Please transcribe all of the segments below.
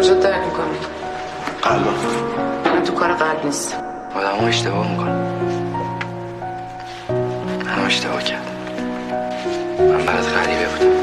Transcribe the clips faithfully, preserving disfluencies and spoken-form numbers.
کجا درد میکنی؟ قلبم. من تو کار قلب نیست. آدم ها اشتباه میکنم. من اشتباه کردم. من برات غریبه بودم.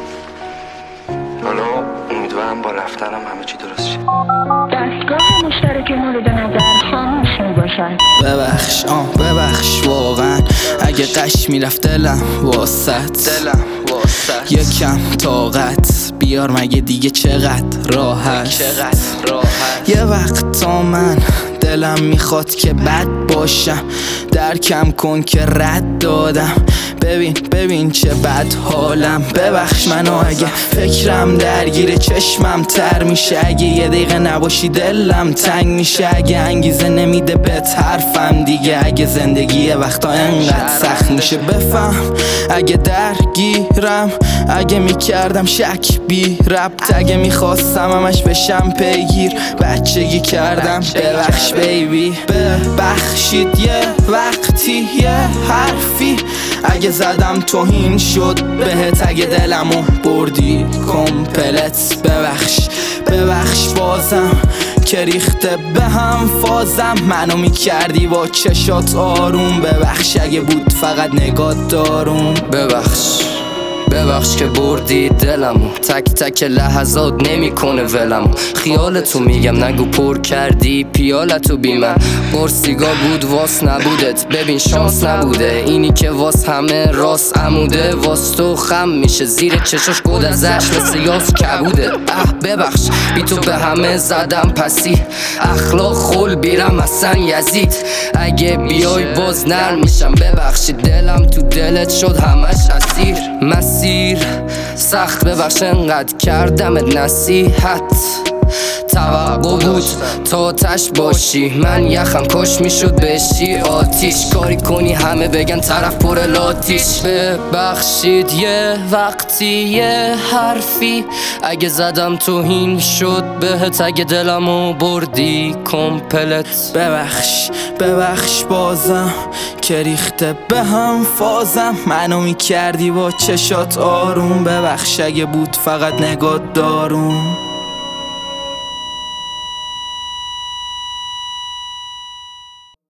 حالا امیدوارم با رفتنم همه چی درست شه. دستگاه مشترک مورد نظر خاموش می باشد. ببخش آه ببخش واقعا اگه قش میرفت دلم واسط دلم واسط یکم طاقت بیار مگه دیگه چقدر راحت چقدر راحت یه وقت تا من دلم میخواد که بد باشم درکم کن که رد دادم ببین ببین چه بد حالم ببخش منو اگه فکرم درگیر چشمم تر میشه اگه یه دقیقه نباشی دلم تنگ میشه اگه انگیزه نمیده به حرفم دیگه اگه زندگی یه وقتا انقدر سخت میشه بفهم اگه درگیرم اگه میکردم شک بی ربط اگه میخواستم همش بشم پیگیر بچگی کردم ببخش بیبی ببخشید یه وقتی یه حرفی اگه زدم توهین شد بهت اگه دلمو بردی کمپلت ببخش ببخش بازم که ریخته به هم فازم منو میکردی با چشات آروم ببخش اگه بود فقط نگات داروم ببخش ببخش که بردی دلمو تک تک لحظات نمیکنه ولمو خیالتو میگم نگو پر کردی پیالتو بی من قرصیگا بود واس نبودت ببین شانس نبوده اینی که واس همه راست عموده واس تو خم میشه زیر چشاش گود ازش مثل یاس کبوده اه ببخش بی تو به همه زدم پسی اخلاق خول بیرم اصلا یزید اگه بیای باز نرم میشم ببخشی دلم تو دلت شد همش اسیر مسیر سخت ببخش انقدر کردمت نصیحت توقع بود تا تش باشی من یخم کش میشد بشی آتیش کاری کنی همه بگن طرف پر لاتیش ببخشید یه وقتی یه حرفی اگه زدم توهین شد بهت اگه دلمو بردی کمپلت ببخش ببخش بازم که ریخته به هم فازم منو میکردی با چشات آروم ببخش اگه بود فقط نگات داروم